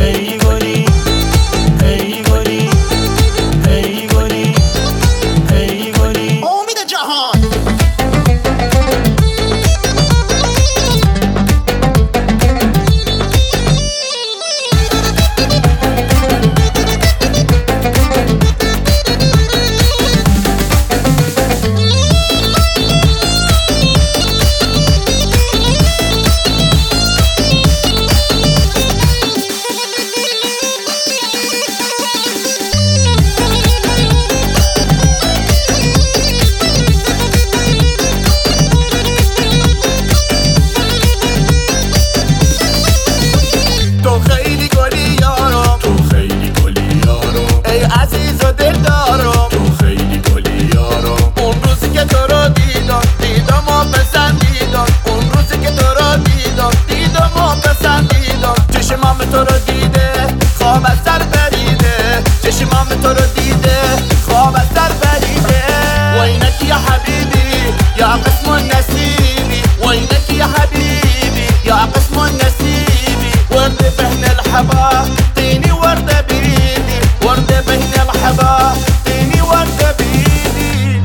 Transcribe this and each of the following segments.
ای گلی ای گلی ای گلی ای گلی امید جهان. تو خیلی گلی یارم، تو خیلی گلی یارم ای عزیز و دلدارم، تو خیلی گلی یارم اون روزی که تو رو دیدم و پسندیدم، اون روزی که تو رو دیدم و پسندیدم. چشمام تو رو دیده خواب از سر بریده، چشمام تو رو دیده خواب از سر بریده. وینک یا حبیبی یا قسم النسیبی، وینک یا حبیبی یا قسم النسیبی. ورد بين الحبا طيني وردة بيدي، ورد بين الحبا طيني وردة بيدي.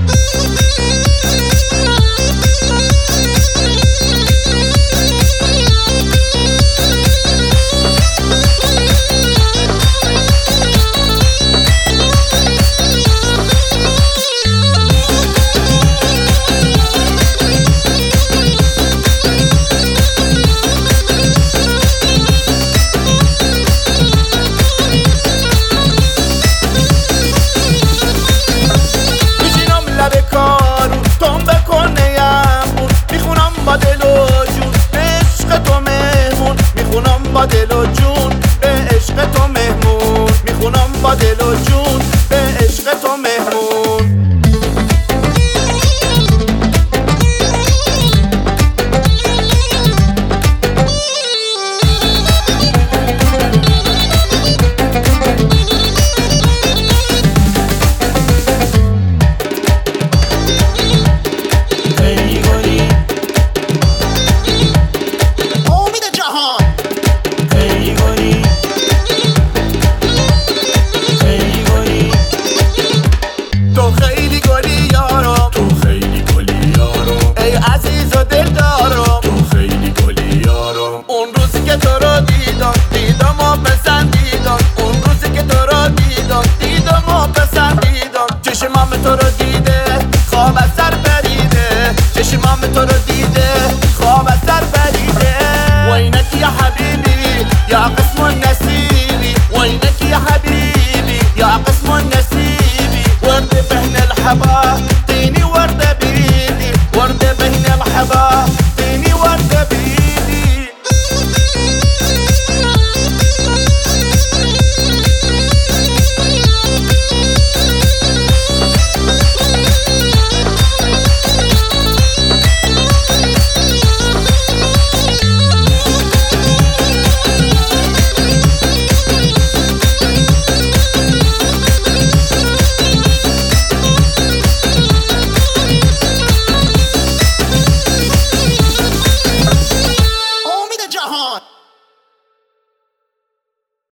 با دل و جون به عشق تو مهمون، میخونم با دل و جون به عشق تو مهمون. ای گلی امید جهان. ای گلی ای گلی تو خیلی گلی یارم، تو خیلی گلی یارم ای عزیز و دلدارم، تو خیلی گلی یارم اون روزی که تو رو دیدم و پسندیدم، اون روزی که تو رو دیدم و پسندیدم. چشمام تو رو دیده خواب از سر بریده، چشمام تو رو دیده خواب از سر بریده. وینک یا حبیبی یا قسم النسیبی، وینک یا حبیبی یا قسم النسیبی. ورد بين الحبا طيني وردة بيدي، ورد بين الحبا